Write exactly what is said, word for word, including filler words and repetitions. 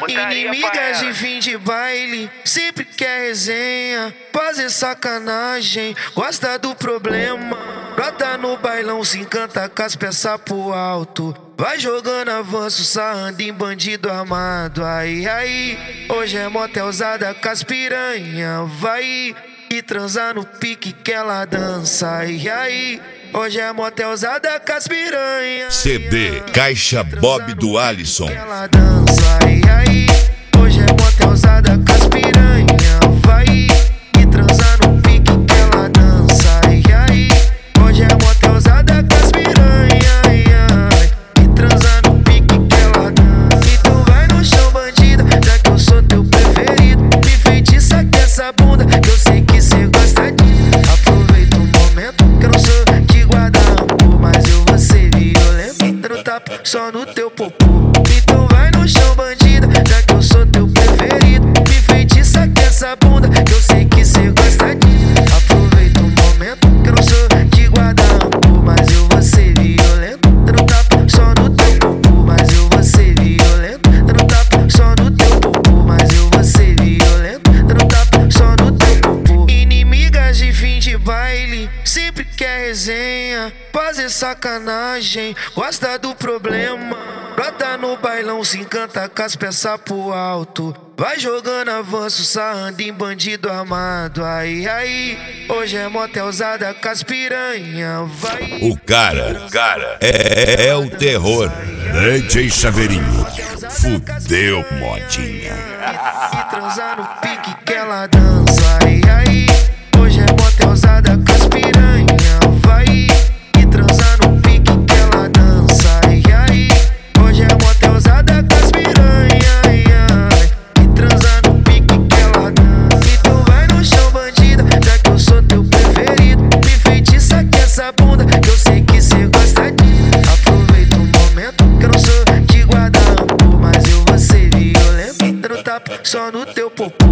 Inimigas de fim de baile, sempre quer resenha, fazer sacanagem, gosta do problema. Brota no bailão, se encanta com as peças pro alto, vai jogando avanço, sarrando em bandido armado. Aí, aí, hoje é motelzada com as piranha, vai e transar no pique que ela dança. Aí, aí, hoje é motelzada com as piranha. C D Caixa Bob do Alisson. Ela dança, aí, aí, hoje é motelzada com as piranha, vai e transar no pique que ela dança. Aí, aí, hoje é motelzada com as piranha, ai, ai, e transar no pique que ela dança. E tu vai no chão, bandida, já que eu sou teu preferido. Me feitiça com essa bunda, que eu sei que cê gosta disso. Aproveita o momento, que eu não sou de guarda-roupa, mas eu vou ser violento, dando tapa só no teu popô. E tu vai no chão, bandida, já que eu sou teu preferido. Me feitiça com essa bunda, que eu sei que cê gosta disso. Aproveita o momento, que eu não sou de guarda-roupa, mas eu vou ser violento, dando tapa só no teu popô. Mas eu vou ser violento, dando tapa só no teu popô. Mas eu vou ser violento, dando tapa só no teu popô. Inimigas de fim de baile, sempre quer resenha, fazer sacanagem, gosta do problema. Brota no bailão, se encanta com as peças pro alto, vai jogando avanço, sarrando em bandido armado. Aí, aí, hoje é motelzada com as piranha, vai. O cara, o cara é, é, é o terror. D J Chaveirinho, fudeu modinha. E transar no pique que ela dança. Aí, aí, hoje é motelzada com as piranha, vai e transar no pique que ela dança. Aí, aí, hoje é motelzada com as piranha, ai, ai, e transar no pique que ela dança. E tu vai no chão, bandida, já que eu sou teu preferido. Me feitiça com essa bunda, que eu sei que cê gosta disso. Aproveita o momento, que eu não sou de guarda-roupa, mas eu vou ser violento, dando tapa só no teu popô.